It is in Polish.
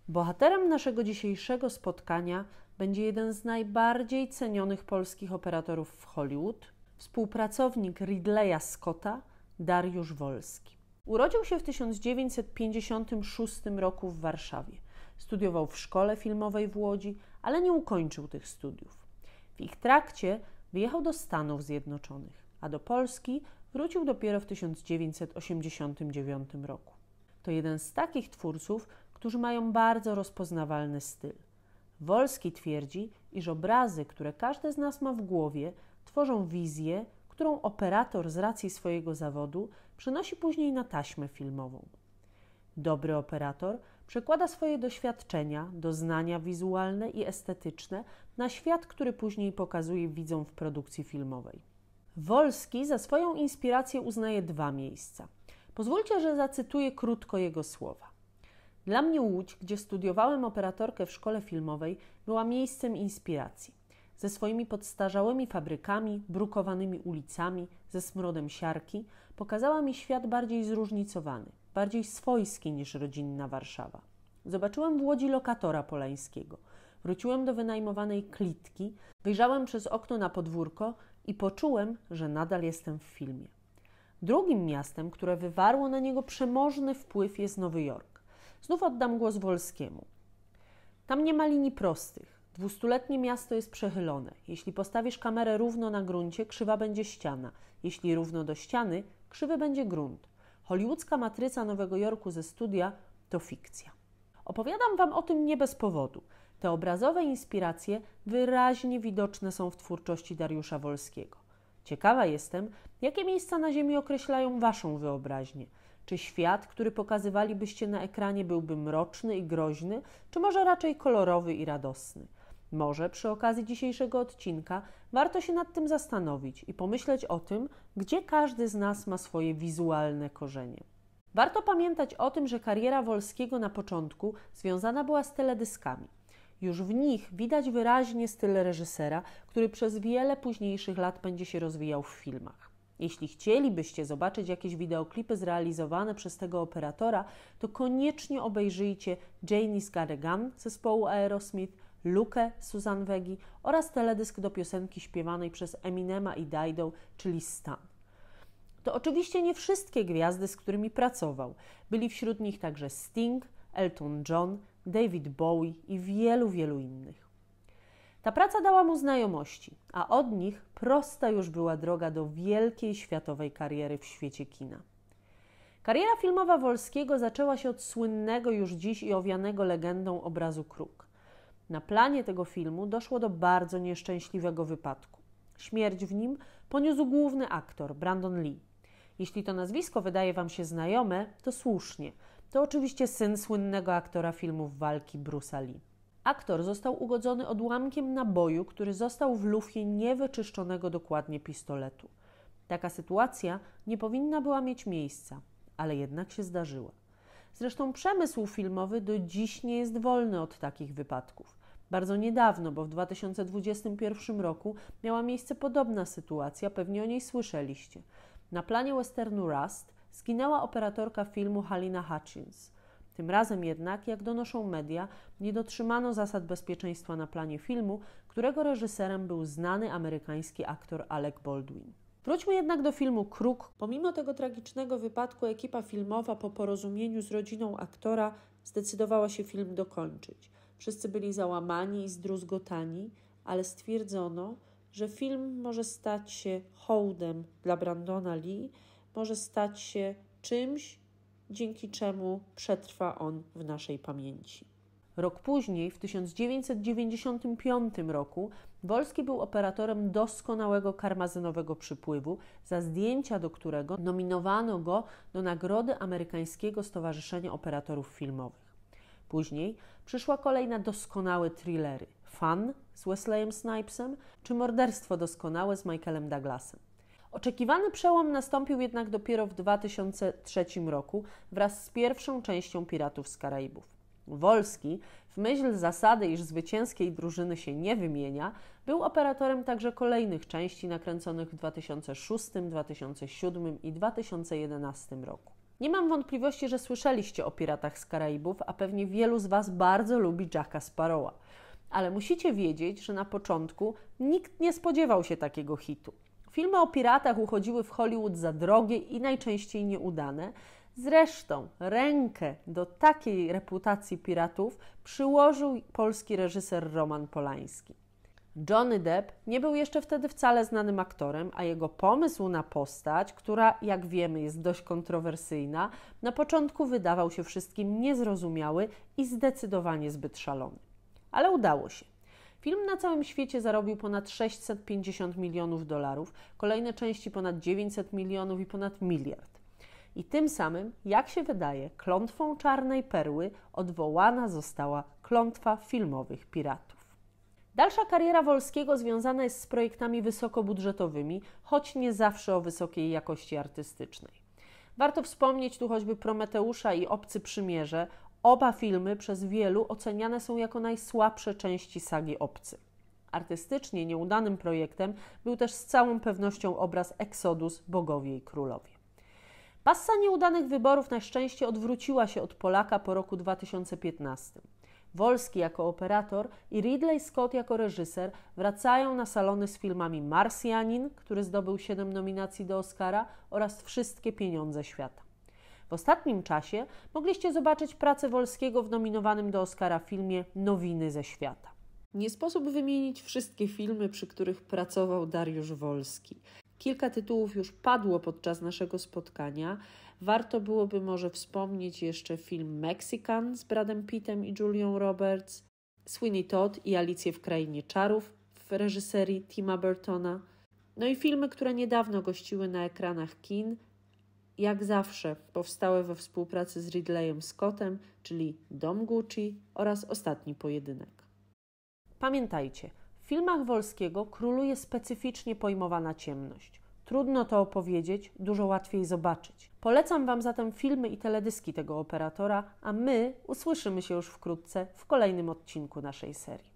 Bohaterem naszego dzisiejszego spotkania będzie jeden z najbardziej cenionych polskich operatorów w Hollywood, współpracownik Ridleya Scotta, Dariusz Wolski. Urodził się w 1956 roku w Warszawie. Studiował w Szkole Filmowej w Łodzi, ale nie ukończył tych studiów. W ich trakcie wyjechał do Stanów Zjednoczonych, a do Polski wrócił dopiero w 1989 roku. To jeden z takich twórców, którzy mają bardzo rozpoznawalny styl. Wolski twierdzi, iż obrazy, które każdy z nas ma w głowie, tworzą wizję, którą operator z racji swojego zawodu przenosi później na taśmę filmową. Dobry operator przekłada swoje doświadczenia, doznania wizualne i estetyczne na świat, który później pokazuje widzom w produkcji filmowej. Wolski za swoją inspirację uznaje dwa miejsca. Pozwólcie, że zacytuję krótko jego słowa. Dla mnie Łódź, gdzie studiowałem operatorkę w szkole filmowej, była miejscem inspiracji. Ze swoimi podstarzałymi fabrykami, brukowanymi ulicami, ze smrodem siarki, pokazała mi świat bardziej zróżnicowany, bardziej swojski niż rodzinna Warszawa. Zobaczyłem w Łodzi lokatora Polańskiego. Wróciłem do wynajmowanej klitki, wyjrzałem przez okno na podwórko i poczułem, że nadal jestem w filmie. Drugim miastem, które wywarło na niego przemożny wpływ, jest Nowy Jork. Znów oddam głos Wolskiemu. Tam nie ma linii prostych. 200-letnie miasto jest przechylone. Jeśli postawisz kamerę równo na gruncie, krzywa będzie ściana. Jeśli równo do ściany, krzywy będzie grunt. Hollywoodzka matryca Nowego Jorku ze studia to fikcja. Opowiadam Wam o tym nie bez powodu. Te obrazowe inspiracje wyraźnie widoczne są w twórczości Dariusza Wolskiego. Ciekawa jestem, jakie miejsca na ziemi określają Waszą wyobraźnię. Czy świat, który pokazywalibyście na ekranie, byłby mroczny i groźny, czy może raczej kolorowy i radosny? Może przy okazji dzisiejszego odcinka warto się nad tym zastanowić i pomyśleć o tym, gdzie każdy z nas ma swoje wizualne korzenie. Warto pamiętać o tym, że kariera Wolskiego na początku związana była z teledyskami. Już w nich widać wyraźnie styl reżysera, który przez wiele późniejszych lat będzie się rozwijał w filmach. Jeśli chcielibyście zobaczyć jakieś wideoklipy zrealizowane przez tego operatora, to koniecznie obejrzyjcie Janie's Got a Gun zespołu Aerosmith, Lukę Suzanne Vegi oraz teledysk do piosenki śpiewanej przez Eminema i Dido, czyli Stan. To oczywiście nie wszystkie gwiazdy, z którymi pracował. Byli wśród nich także Sting, Elton John, David Bowie i wielu innych. Ta praca dała mu znajomości, a od nich prosta już była droga do wielkiej światowej kariery w świecie kina. Kariera filmowa Wolskiego zaczęła się od słynnego już dziś i owianego legendą obrazu Kruk. Na planie tego filmu doszło do bardzo nieszczęśliwego wypadku. Śmierć w nim poniósł główny aktor Brandon Lee. Jeśli to nazwisko wydaje Wam się znajome, to słusznie. To oczywiście syn słynnego aktora filmów walki Bruce'a Lee. Aktor został ugodzony odłamkiem naboju, który został w lufie niewyczyszczonego dokładnie pistoletu. Taka sytuacja nie powinna była mieć miejsca, ale jednak się zdarzyła. Zresztą przemysł filmowy do dziś nie jest wolny od takich wypadków. Bardzo niedawno, bo w 2021 roku miała miejsce podobna sytuacja, pewnie o niej słyszeliście. Na planie westernu Rust zginęła operatorka filmu Halyna Hutchins. Tym razem jednak, jak donoszą media, nie dotrzymano zasad bezpieczeństwa na planie filmu, którego reżyserem był znany amerykański aktor Alec Baldwin. Wróćmy jednak do filmu Kruk. Pomimo tego tragicznego wypadku ekipa filmowa po porozumieniu z rodziną aktora zdecydowała się film dokończyć. Wszyscy byli załamani i zdruzgotani, ale stwierdzono, że film może stać się hołdem dla Brandona Lee, może stać się czymś, dzięki czemu przetrwa on w naszej pamięci. Rok później, w 1995 roku, Wolski był operatorem doskonałego karmazynowego przypływu, za zdjęcia do którego nominowano go do nagrody Amerykańskiego Stowarzyszenia Operatorów Filmowych. Później przyszła kolej na doskonałe thrillery Fun z Wesleyem Snipesem czy Morderstwo doskonałe z Michaelem Douglasem. Oczekiwany przełom nastąpił jednak dopiero w 2003 roku wraz z pierwszą częścią Piratów z Karaibów. Wolski, w myśl zasady, iż zwycięskiej drużyny się nie wymienia, był operatorem także kolejnych części nakręconych w 2006, 2007 i 2011 roku. Nie mam wątpliwości, że słyszeliście o Piratach z Karaibów, a pewnie wielu z Was bardzo lubi Jacka Sparrowa. Ale musicie wiedzieć, że na początku nikt nie spodziewał się takiego hitu. Filmy o piratach uchodziły w Hollywood za drogie i najczęściej nieudane. Zresztą rękę do takiej reputacji piratów przyłożył polski reżyser Roman Polański. Johnny Depp nie był jeszcze wtedy wcale znanym aktorem, a jego pomysł na postać, która, jak wiemy, jest dość kontrowersyjna, na początku wydawał się wszystkim niezrozumiały i zdecydowanie zbyt szalony. Ale udało się. Film na całym świecie zarobił ponad 650 milionów dolarów, kolejne części ponad 900 milionów i ponad miliard. I tym samym, jak się wydaje, klątwą Czarnej Perły odwołana została klątwa filmowych piratów. Dalsza kariera Wolskiego związana jest z projektami wysokobudżetowymi, choć nie zawsze o wysokiej jakości artystycznej. Warto wspomnieć tu choćby Prometeusza i Obcy Przymierze. Oba filmy przez wielu oceniane są jako najsłabsze części sagi Obcy. Artystycznie nieudanym projektem był też z całą pewnością obraz Exodus – Bogowie i Królowie. Passa nieudanych wyborów na szczęście odwróciła się od Polaka po roku 2015. Wolski jako operator i Ridley Scott jako reżyser wracają na salony z filmami Marsjanin, który zdobył 7 nominacji do Oscara, oraz Wszystkie pieniądze świata. W ostatnim czasie mogliście zobaczyć pracę Wolskiego w nominowanym do Oscara filmie Nowiny ze świata. Nie sposób wymienić wszystkie filmy, przy których pracował Dariusz Wolski. Kilka tytułów już padło podczas naszego spotkania. Warto byłoby może wspomnieć jeszcze film Mexican z Bradem Pittem i Julią Roberts, Sweeney Todd i Alicję w Krainie Czarów w reżyserii Tima Burtona, no i filmy, które niedawno gościły na ekranach kin, jak zawsze powstałe we współpracy z Ridleyem Scottem, czyli Dom Gucci oraz Ostatni pojedynek. Pamiętajcie, w filmach Wolskiego króluje specyficznie pojmowana ciemność. Trudno to opowiedzieć, dużo łatwiej zobaczyć. Polecam Wam zatem filmy i teledyski tego operatora, a my usłyszymy się już wkrótce w kolejnym odcinku naszej serii.